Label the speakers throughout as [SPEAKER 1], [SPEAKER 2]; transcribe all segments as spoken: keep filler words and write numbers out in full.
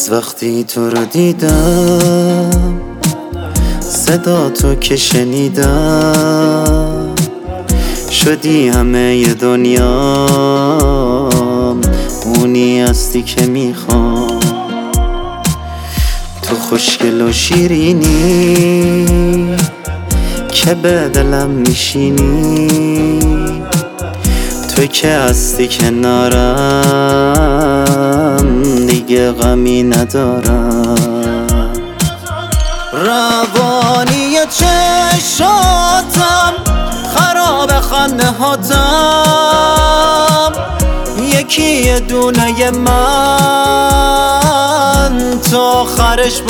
[SPEAKER 1] از وقتی تو رو دیدم، صدا تو که شنیدم، شدی همه دنیام، اونی هستی که میخوام. تو خوشگل و شیرینی که به دلم میشینی، تو که هستی کنارم، دیگه غمی ندارم. روانی چشاتم، خراب خنده هاتم، یکی یه دونه من تا آخرش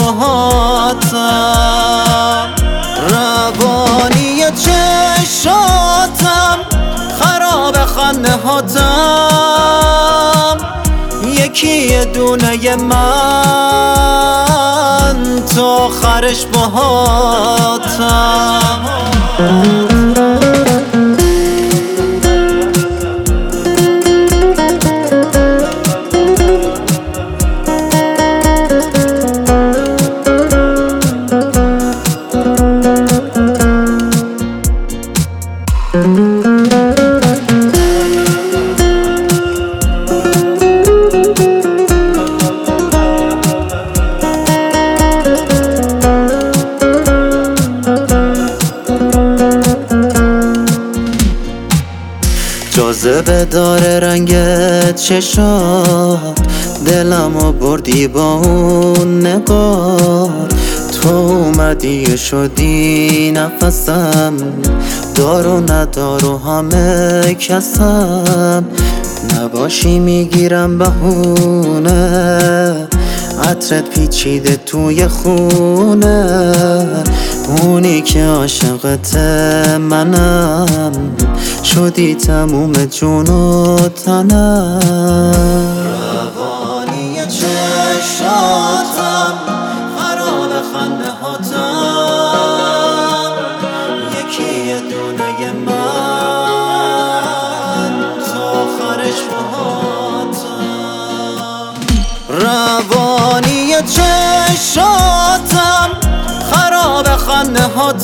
[SPEAKER 1] باهاتم. روانی چشاتم، خراب خنده هاتم، یکی یه دونه من تا آخرش باهاتم. جاذبه داره رنگ چشات، دلمو بردی با اون نگاه. تو اومدی شدی نفسم، دار و ندار و همه کسم. نباشی میگیرم بهونه، عطرت پیچیده توی خونه. اونی که عاشقت منم، شدی تموم جون و تنم. روانی چشاتم، خراب خنده هاتم، یکی یه دونه من تا آخرش باهاتم. روانی چشاتم، خراب خنده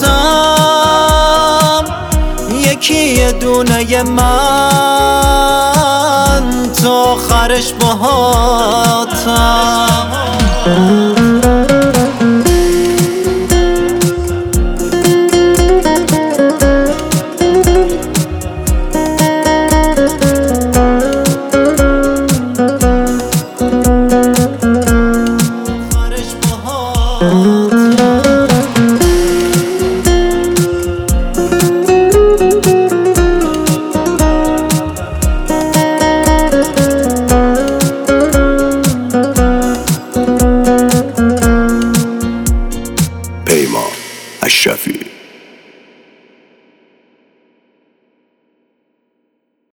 [SPEAKER 1] هاتم، یکی یه دونه من تا آخرش باهاتم.
[SPEAKER 2] پیمان اشرفی.